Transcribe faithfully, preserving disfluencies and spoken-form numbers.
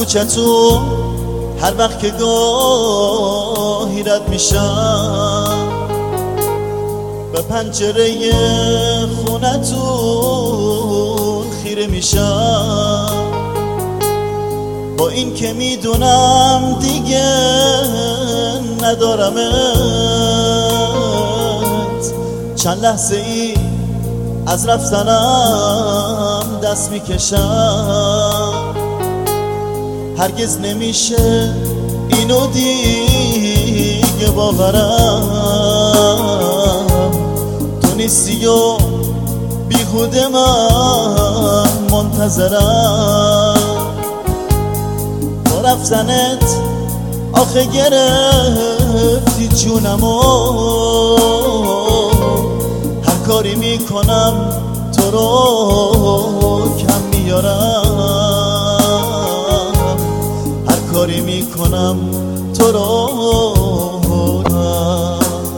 کوچتون هر وقت که گاهی رد میشم، به پنجره خونتون خیره میشم. با این که میدونم دیگه ندارمت، چند لحظه ای از رفتنم دست میکشم. هرگز نمیشه اینو دیگه باورم، تو نیستی و بیهوده من منتظرم. با رفتنت آخه گرفتی جونمو، هر کاری میکنم تو رو کم میارم، هر کاری میکنم تو رو